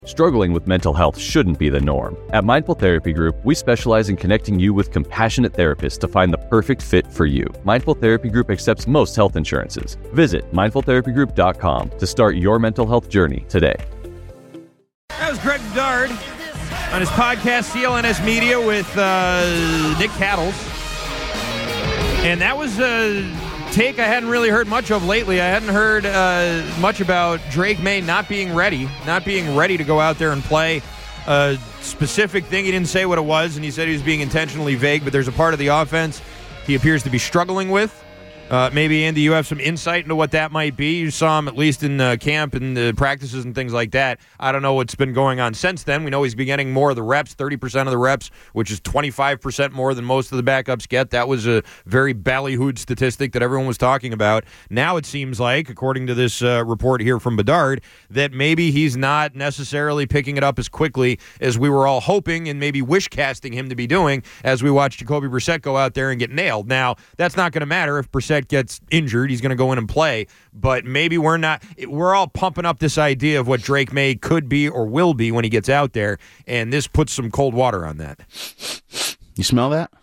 Struggling with mental health shouldn't be the norm. At Mindful Therapy Group, we specialize in connecting you with compassionate therapists to find the perfect fit for you. Mindful Therapy Group accepts most health insurances. Visit mindfultherapygroup.com to start your mental health journey today. That was Greg Bedard on his podcast, CLNS Media, with Nick Cattles. And that was a take I hadn't really heard much of lately. I hadn't heard much about Drake May not being ready to go out there and play. A specific thing, he didn't say what it was, and he said he was being intentionally vague, but there's a part of the offense he appears to be struggling with. Maybe, Andy, you have some insight into what that might be. You saw him at least in camp and the practices and things like that. I don't know what's been going on since then. We know he's been getting more of the reps, 30% of the reps, which is 25% more than most of the backups get. That was a very ballyhooed statistic that everyone was talking about. Now it seems like, according to this report here from Bedard, that maybe he's not necessarily picking it up as quickly as we were all hoping and maybe wish-casting him to be doing as we watch Jacoby Brissett go out there and get nailed. Now, that's not going to matter if Brissett gets injured. He's going to go in and play, but maybe we're all pumping up this idea of what Drake May could be or will be when he gets out there, and this puts some cold water on that. You smell that?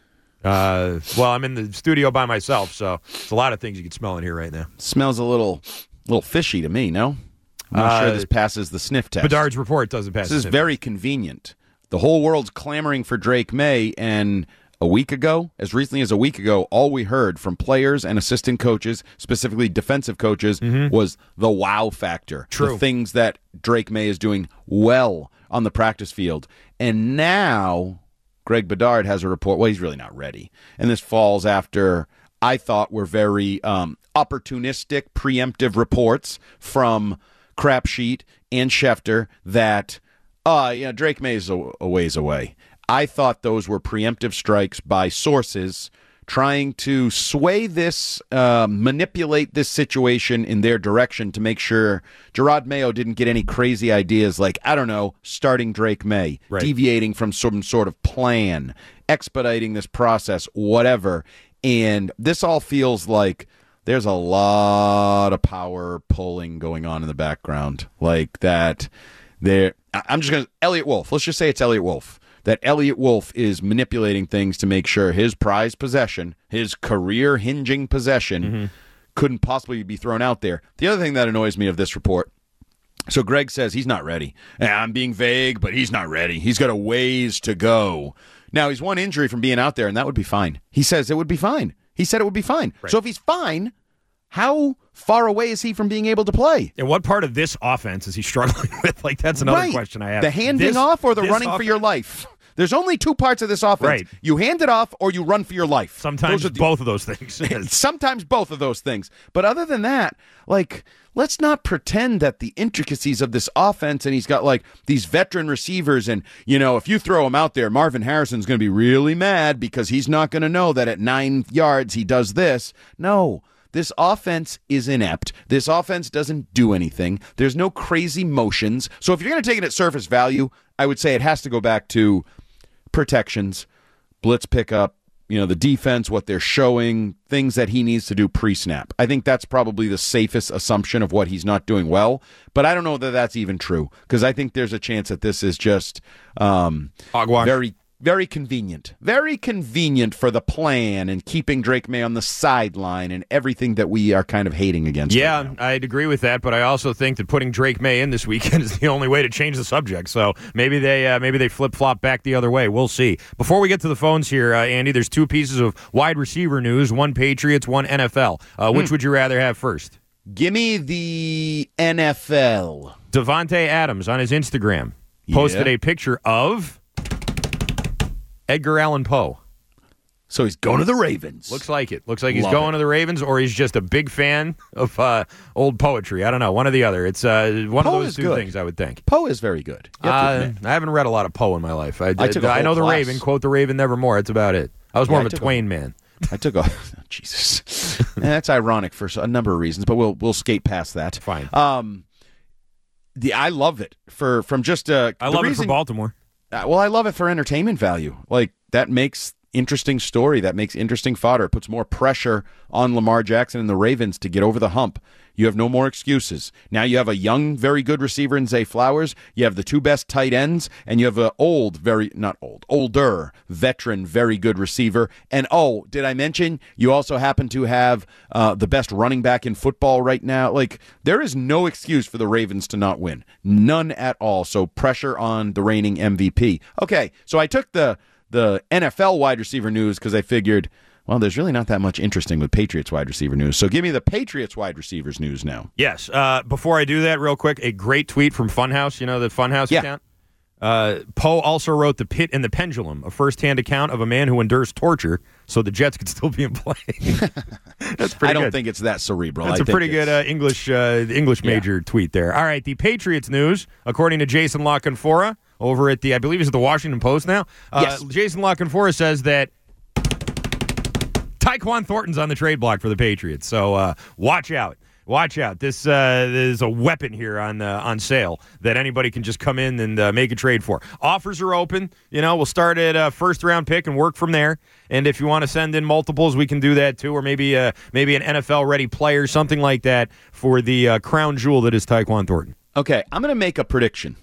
Well, I'm in the studio by myself, so it's a lot of things you can smell in here right now. Smells a little fishy to me, no? I'm not sure this passes the sniff test. Bedard's report doesn't pass the sniff. This is very convenient. The whole world's clamoring for Drake May, and as recently as a week ago, all we heard from players and assistant coaches, specifically defensive coaches, was the wow factor. True. The things that Drake May is doing well on the practice field. And now Greg Bedard has a report. Well, he's really not ready. And this falls after, I thought, were very opportunistic, preemptive reports from Crapsheet and Schefter that Drake May is a ways away. I thought those were preemptive strikes by sources trying to sway this, manipulate this situation in their direction to make sure Gerard Mayo didn't get any crazy ideas like, I don't know, starting Drake May, right, deviating from some sort of plan, expediting this process, whatever. And this all feels like there's a lot of power pulling going on in the background. Like that, Elliot Wolf, let's just say it's Elliot Wolf. That Elliot Wolf is manipulating things to make sure his prized possession, his career-hinging possession, couldn't possibly be thrown out there. The other thing that annoys me of this report, so Greg says he's not ready. I'm being vague, but he's not ready. He's got a ways to go. Now, he's one injury from being out there, and that would be fine. He says it would be fine. He said it would be fine. Right. So if he's fine, how far away is he from being able to play? And what part of this offense is he struggling with? Like, that's another question I have. The handing off or the running for your life? There's only two parts of this offense. Right. You hand it off or you run for your life. Sometimes both of those things. Sometimes both of those things. But other than that, let's not pretend that the intricacies of this offense, and he's got these veteran receivers, and if you throw him out there, Marvin Harrison's going to be really mad because he's not going to know that at 9 yards he does this. No. This offense is inept. This offense doesn't do anything. There's no crazy motions. So if you're going to take it at surface value, I would say it has to go back to protections, blitz pickup, the defense, what they're showing, things that he needs to do pre-snap. I think that's probably the safest assumption of what he's not doing well, but I don't know that that's even true because I think there's a chance that this is just hogwash. Very convenient. Very convenient for the plan and keeping Drake May on the sideline and everything that we are kind of hating against. Yeah, right now. I'd agree with that, but I also think that putting Drake May in this weekend is the only way to change the subject. So maybe they flip-flop back the other way. We'll see. Before we get to the phones here, Andy, there's two pieces of wide receiver news, one Patriots, one NFL. Which would you rather have first? Give me the NFL. Davante Adams on his Instagram posted a picture of Edgar Allan Poe. So he's going to the Ravens. Looks like it. Looks like he's going to the Ravens, or he's just a big fan of old poetry. I don't know. One or the other. It's one of those two things, I would think. Poe is very good. I haven't read a lot of Poe in my life. I took a I know the class. Raven. Quote the Raven nevermore. That's about it. I was more of a Twain man. I took a Jesus. That's ironic for a number of reasons, but we'll skate past that. Fine. I love it from just I love it for Baltimore. Well, I love it for entertainment value. Like that makes interesting story that makes interesting fodder. It puts more pressure on Lamar Jackson and the Ravens to get over the hump. You have no more excuses. Now you have a young, very good receiver in Zay Flowers. You have the two best tight ends, and you have an older veteran, very good receiver. And did I mention you also happen to have the best running back in football right now? Like, there is no excuse for the Ravens to not win. None at all. So pressure on the reigning MVP. Okay, so I took the NFL wide receiver news because I figured, well, there's really not that much interesting with Patriots wide receiver news. So give me the Patriots wide receivers news now. Yes. Before I do that, real quick, a great tweet from Funhouse. You know the Funhouse account? Poe also wrote The Pit and the Pendulum, a first-hand account of a man who endures torture so the Jets could still be in play. That's pretty I don't good. think it's that cerebral. That's a pretty good English major tweet there. All right, the Patriots news, according to Jason La Canfora over at I believe it's the Washington Post now. Yes. Jason La Canfora says that Tyquan Thornton's on the trade block for the Patriots. So watch out. Watch out. This is a weapon here on sale that anybody can just come in and make a trade for. Offers are open. We'll start at a first-round pick and work from there. And if you want to send in multiples, we can do that too, or maybe an NFL-ready player, something like that, for the crown jewel that is Tyquan Thornton. Okay, I'm going to make a prediction.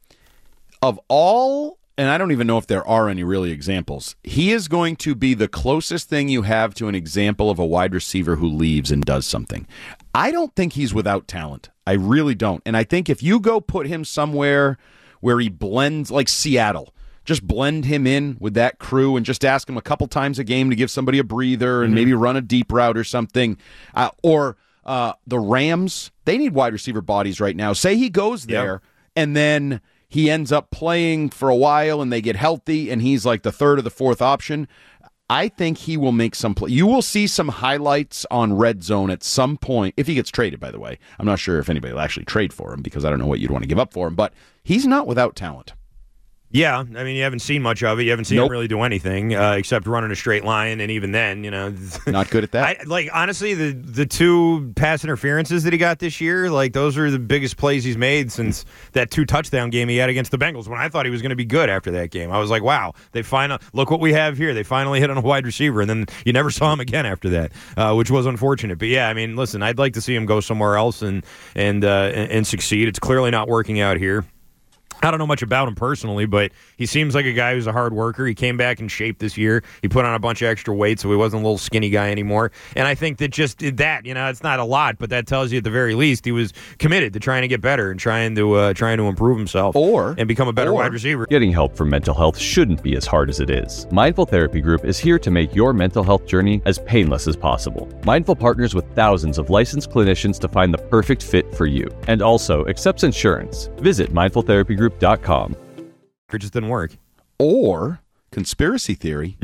Of all, and I don't even know if there are any really examples, he is going to be the closest thing you have to an example of a wide receiver who leaves and does something. I don't think he's without talent. I really don't. And I think if you go put him somewhere where he blends, like Seattle, just blend him in with that crew and just ask him a couple times a game to give somebody a breather and maybe run a deep route or something. Or the Rams, they need wide receiver bodies right now. Say he goes there and then he ends up playing for a while and they get healthy and he's like the third or the fourth option. I think he will make some play. You will see some highlights on Red Zone at some point, if he gets traded, by the way. I'm not sure if anybody will actually trade for him because I don't know what you'd want to give up for him, but he's not without talent. Yeah, I mean, you haven't seen much of it. You haven't seen him really do anything except run in a straight line, and even then, not good at that. Honestly, the two pass interferences that he got this year, those are the biggest plays he's made since that 2-touchdown game he had against the Bengals. When I thought he was going to be good after that game, I was like, wow, look what we have here. They finally hit on a wide receiver, and then you never saw him again after that, which was unfortunate. But yeah, I mean, listen, I'd like to see him go somewhere else and succeed. It's clearly not working out here. I don't know much about him personally, but he seems like a guy who's a hard worker. He came back in shape this year. He put on a bunch of extra weight, so he wasn't a little skinny guy anymore. And I think that just that, it's not a lot, but that tells you at the very least he was committed to trying to get better and trying to improve himself and become a better wide receiver. Getting help for mental health shouldn't be as hard as it is. Mindful Therapy Group is here to make your mental health journey as painless as possible. Mindful partners with thousands of licensed clinicians to find the perfect fit for you, and also accepts insurance. Visit mindfultherapygroup.com. It just didn't work. Or conspiracy theory.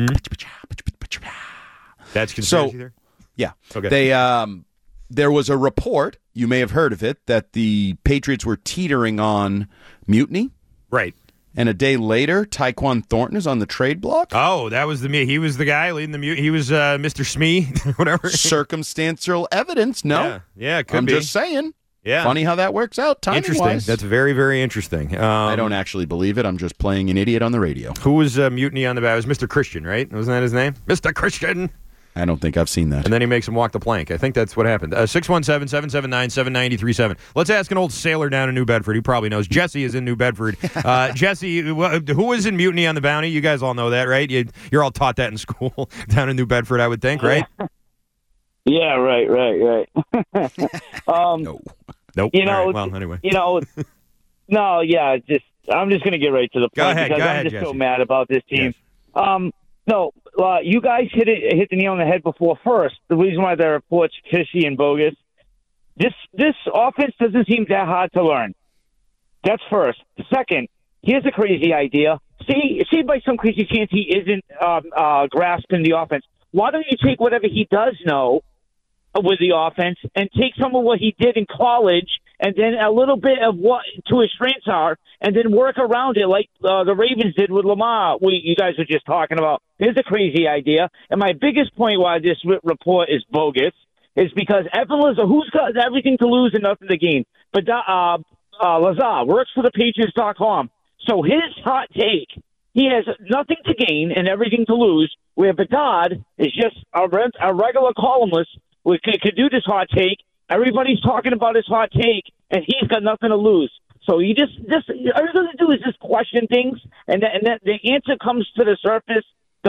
That's conspiracy theory? Yeah. Okay. There was a report, you may have heard of it, that the Patriots were teetering on mutiny. Right. And a day later, Tyquan Thornton is on the trade block. Oh, that was he was the guy leading the mutiny. He was Mr. Smee, whatever. Circumstantial evidence, no. Yeah, it could I'm be. just saying. Yeah. Funny how that works out timing-wise. Interesting. That's very, very interesting. I don't actually believe it. I'm just playing an idiot on the radio. Who was mutiny on the bat? It was Mr. Christian, right? Wasn't that his name? Mr. Christian. I don't think I've seen that. And then he makes him walk the plank. I think that's what happened. 617-779-7937. Let's ask an old sailor down in New Bedford. He probably knows. Jesse is in New Bedford. Jesse, who was in mutiny on the Bounty? You guys all know that, right? You're all taught that in school down in New Bedford, I would think, right? Yeah, right. No. Nope. Well, anyway. No, yeah, I'm just going to get right to the point. Go ahead, I'm just Jesse. so mad about this team. Yes. You guys hit the nail on the head before. First, the reason why the report's fishy and bogus, this offense doesn't seem that hard to learn. That's first. Second, here's a crazy idea. See, by some crazy chance he isn't grasping the offense. Why don't you take whatever he does know with the offense and take some of what he did in college and then a little bit of what to his strengths are and then work around it like the Ravens did with Lamar, you guys were just talking about. It's a crazy idea. And my biggest point why this report is bogus is because Evan Lazar, who's got everything to lose and nothing to gain, but Lazar works for the Patriots.com. So his hot take he has nothing to gain and everything to lose, where Bedard is just a regular columnist who could do this hot take. Everybody's talking about his hot take, and he's got nothing to lose. So you just all you got to do is just question things, and the answer comes to the surface,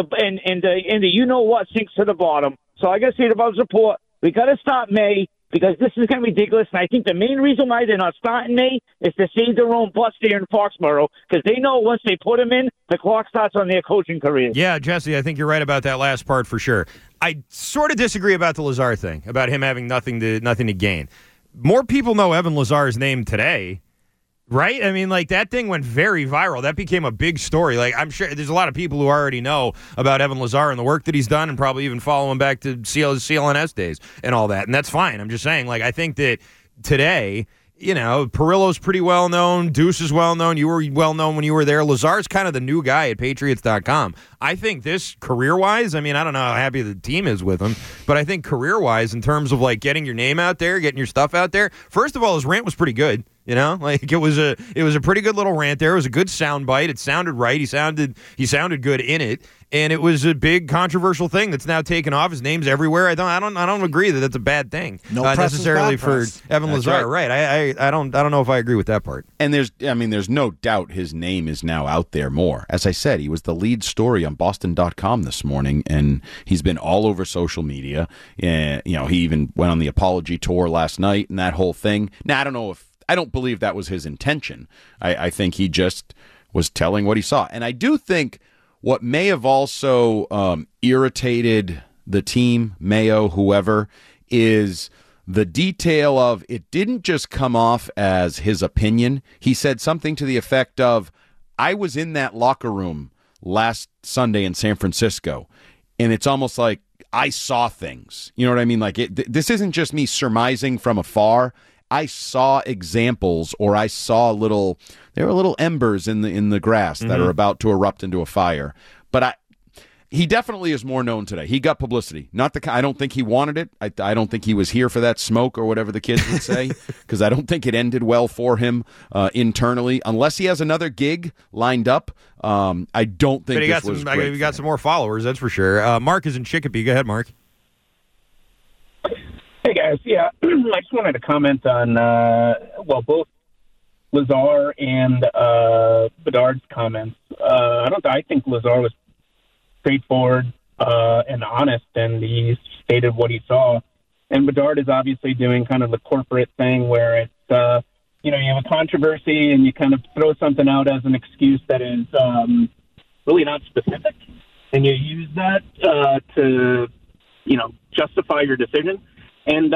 and the you know what sinks to the bottom. So I got to say the Bubs report. We got to start May, because this is going to be ridiculous. And I think the main reason why they're not starting May is to save their own butts there in Foxborough, because they know once they put him in, the clock starts on their coaching careers. Yeah, Jesse, I think you're right about that last part for sure. I sort of disagree about the Lazar thing, about him having nothing to gain. More people know Evan Lazar's name today, right? I mean, like, that thing went very viral. That became a big story. Like, I'm sure there's a lot of people who already know about Evan Lazar and the work that he's done, and probably even follow him back to CLNS days and all that. And that's fine. I'm just saying, like, I think that today, you know, Perillo's pretty well known. Deuce is well known. You were well known when you were there. Lazar's kind of the new guy at Patriots.com. I think this career-wise, I mean, I don't know how happy the team is with him, but I think career-wise, in terms of like getting your name out there, getting your stuff out there, first of all, his rant was pretty good. You know, like it was a pretty good little rant there. It was a good sound bite. It sounded right. He sounded good in it, and it was a big controversial thing that's now taken off. His name's everywhere. I don't agree that that's a bad thing. No press necessarily is bad for press. Evan That's Lazar. Right. I don't know if I agree with that part. And there's no doubt his name is now out there more. As I said, he was the lead story on Boston.com this morning, and he's been all over social media. And, you know, he even went on the apology tour last night and that whole thing. Now, I don't believe that was his intention. I think he just was telling what he saw. And I do think what may have also irritated the team, Mayo, whoever, is the detail of it didn't just come off as his opinion. He said something to the effect of, I was in that locker room last Sunday in San Francisco, and it's almost like I saw things. You know what I mean? Like this isn't just me surmising from afar. I saw examples, or I saw there were little embers in the grass that are about to erupt into a fire. But he definitely is more known today. He got publicity. I don't think he wanted it. I don't think he was here for that smoke, or whatever the kids would say, because I don't think it ended well for him internally. Unless he has another gig lined up, I don't think this was great. He got some more followers, that's for sure. Mark is in Chicopee. Go ahead, Mark. Hey, guys. Yeah, I just wanted to comment on, both Lazar and Bedard's comments. I think Lazar was straightforward and honest, and he stated what he saw. And Bedard is obviously doing kind of the corporate thing where it's, you have a controversy and you kind of throw something out as an excuse that is really not specific, and you use that to, justify your decision. And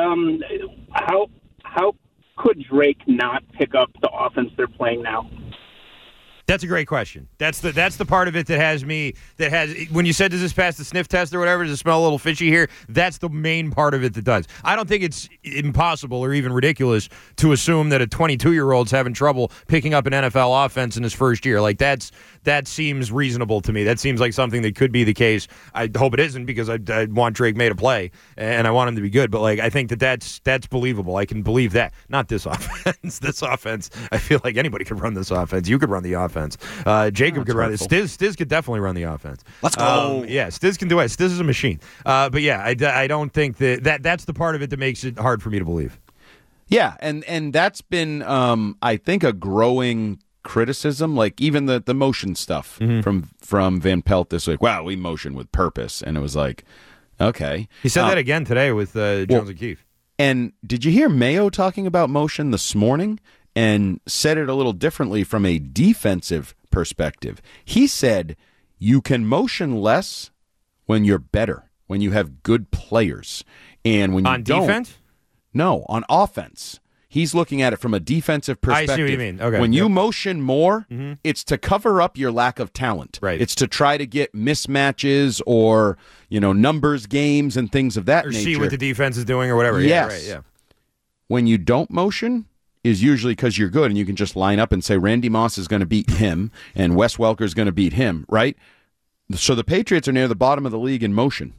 how could Drake not pick up the offense they're playing now? That's a great question. That's the part of it that has when you said, does this pass the sniff test or whatever, does it smell a little fishy here? That's the main part of it that does. I don't think it's impossible or even ridiculous to assume that a 22-year-old's having trouble picking up an NFL offense in his first year. Like that seems reasonable to me. That seems like something that could be the case. I hope it isn't, because I want Drake May to play and I want him to be good. But like, I think that's believable. I can believe that. Not this offense. This offense, I feel like anybody could run this offense. You could run the offense. Jacob could run it. Stiz could definitely run the offense. Let's go. Yeah, Stiz can do it. Stiz is a machine. But yeah, I don't think that's the part of it that makes it hard for me to believe. Yeah, and that's been, I think, a growing criticism. Like even the motion stuff from Van Pelt this week. Wow, we motion with purpose, and it was like, okay. He said that again today with Jones and Keefe. And did you hear Mayo talking about motion this morning? And said it a little differently from a defensive perspective. He said you can motion less when you're better, when you have good players. And when you on defense? No, on offense. He's looking at it from a defensive perspective. I see what you mean. Okay. When you motion more, it's to cover up your lack of talent. Right. It's to try to get mismatches or, numbers games and things of that or nature. See what the defense is doing or whatever. Yes. Yeah, right, yeah. When you don't motion, is usually because you're good and you can just line up and say Randy Moss is going to beat him and Wes Welker is going to beat him, right? So the Patriots are near the bottom of the league in motion.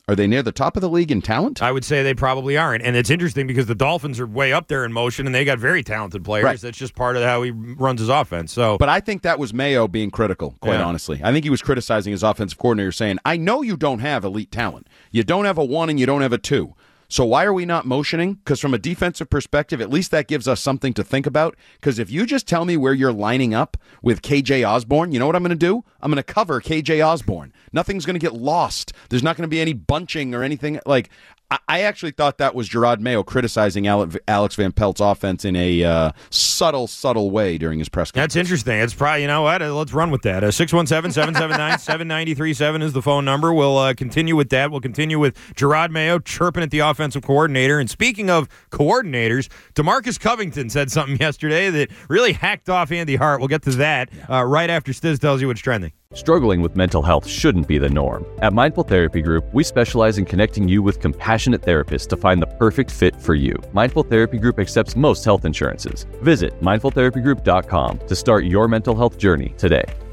Are they near the top of the league in talent? I would say they probably aren't. And it's interesting because the Dolphins are way up there in motion, and they got very talented players. Right. That's just part of how he runs his offense. So, But I think that was Mayo being critical, quite honestly. I think he was criticizing his offensive coordinator, saying, I know you don't have elite talent. You don't have a 1 and you don't have a 2. So why are we not motioning? Because from a defensive perspective, at least that gives us something to think about. Because if you just tell me where you're lining up with KJ Osborne, you know what I'm going to do? I'm going to cover KJ Osborne. Nothing's going to get lost. There's not going to be any bunching or anything. Like, I actually thought that was Gerard Mayo criticizing Alex Van Pelt's offense in a subtle way during his press conference. That's interesting. It's probably, you know what? Let's run with that. 617-779-7937 is the phone number. We'll continue with that. We'll continue with Gerard Mayo chirping at the offensive coordinator. And speaking of coordinators, DeMarcus Covington said something yesterday that really hacked off Andy Hart. We'll get to that right after Stiz tells you what's trending. Struggling with mental health shouldn't be the norm. At Mindful Therapy Group, we specialize in connecting you with compassionate therapists to find the perfect fit for you. Mindful Therapy Group accepts most health insurances. Visit mindfultherapygroup.com to start your mental health journey today.